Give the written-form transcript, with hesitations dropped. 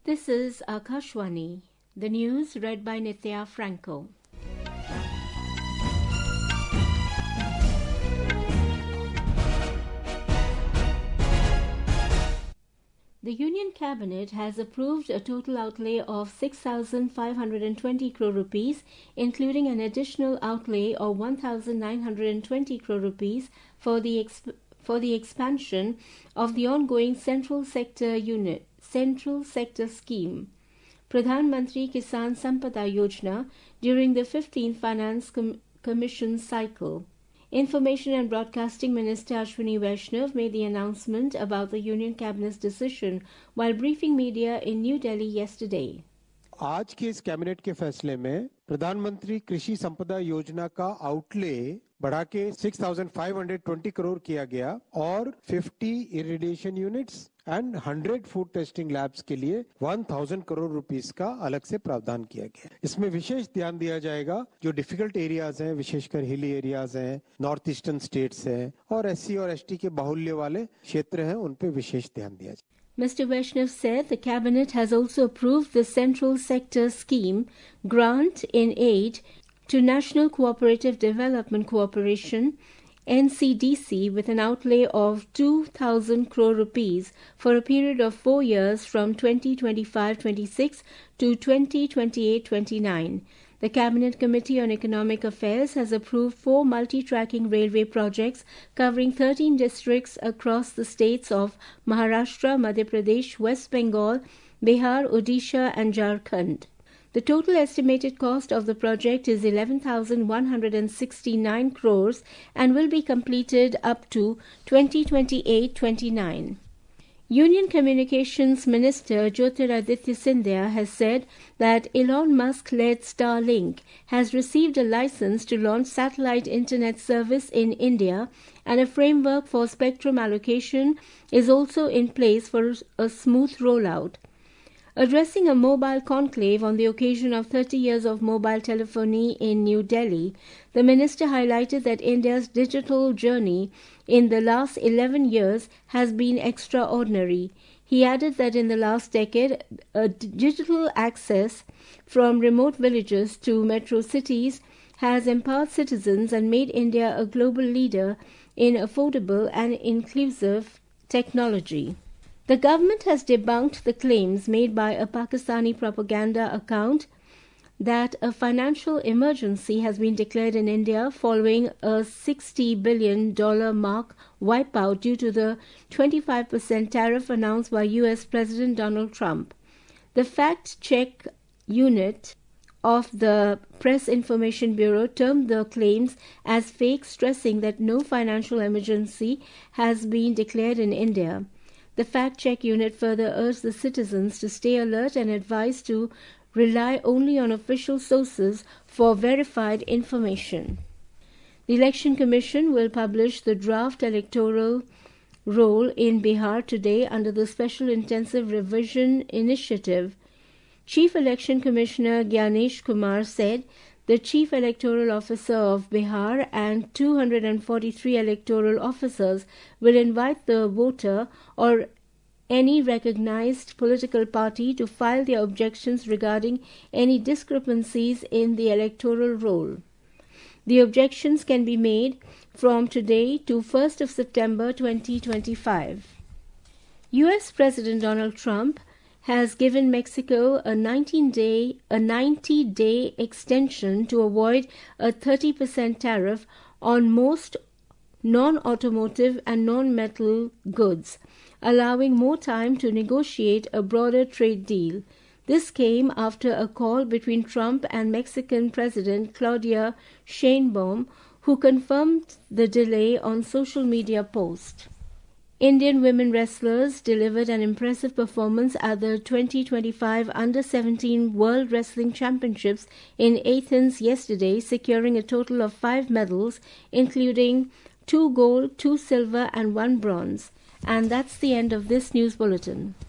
This is Akashwani, the news read by Nitya Franco. The Union Cabinet has approved a total outlay of 6,520 crore rupees, including an additional outlay of 1,920 crore rupees for the expansion of the ongoing Central Sector Scheme, Pradhan Mantri Kisan Sampada Yojana, during the 15th Finance Commission cycle. Information and Broadcasting Minister Ashwini Vaishnav made the announcement about the Union Cabinet's decision while briefing media in New Delhi yesterday. आज के इस cabinet के फैसले में प्रधानमंत्री कृषि संपदा योजना का आउटले बढ़ा के 6,520 करोड़ किया गया और 50 irrigation units and 100 food testing labs के लिए 1,000 करोड़ रुपीस का अलग से प्रावधान किया गया। इसमें विशेष ध्यान दिया जाएगा जो डिफिकल्ट एरियाज हैं, विशेषकर हिली एरियाज हैं, नॉर्थ ईस्टर्न स्टेट्स हैं और SC और ST के बाहुल्य वाले क्षेत्र हैं, उन पे विशेष ध्यान दिया जाए। Mr. Vaishnav said the Cabinet has also approved the Central Sector Scheme grant in aid to National Cooperative Development Corporation NCDC with an outlay of 2,000 crore rupees for a period of 4 years from 2025-26 to 2028-29. The Cabinet Committee on Economic Affairs has approved 4 multi-tracking railway projects covering 13 districts across the states of Maharashtra, Madhya Pradesh, West Bengal, Bihar, Odisha and Jharkhand. The total estimated cost of the project is 11,169 crores and will be completed up to 2028-29. Union Communications Minister Jyotiraditya Scindia has said that Elon Musk-led Starlink has received a license to launch satellite internet service in India, and a framework for spectrum allocation is also in place for a smooth rollout. Addressing a mobile conclave on the occasion of 30 years of mobile telephony in New Delhi, the minister highlighted that India's digital journey in the last 11 years has been extraordinary. He added that in the last decade, digital access from remote villages to metro cities has empowered citizens and made India a global leader in affordable and inclusive technology. The government has debunked the claims made by a Pakistani propaganda account that a financial emergency has been declared in India following a $60 billion mark wipeout due to the 25% tariff announced by US President Donald Trump. The fact-check unit of the Press Information Bureau termed the claims as fake, stressing that no financial emergency has been declared in India. The fact-check unit further urged the citizens to stay alert and advised to rely only on official sources for verified information. The Election Commission will publish the draft electoral roll in Bihar today under the Special Intensive Revision Initiative. Chief Election Commissioner Gyanesh Kumar said the Chief Electoral Officer of Bihar and 243 electoral officers will invite the voter or any recognized political party to file their objections regarding any discrepancies in the electoral roll. The objections can be made from today to 1st of September 2025. US President Donald Trump has given Mexico a 90-day extension to avoid a 30% tariff on most non-automotive and non-metal goods, allowing more time to negotiate a broader trade deal. This came after a call between Trump and Mexican President Claudia Sheinbaum, who confirmed the delay on social media post. Indian women wrestlers delivered an impressive performance at the 2025 Under-17 World Wrestling Championships in Athens yesterday, securing a total of 5 medals, including 2 gold, 2 silver and 1 bronze. And that's the end of this news bulletin.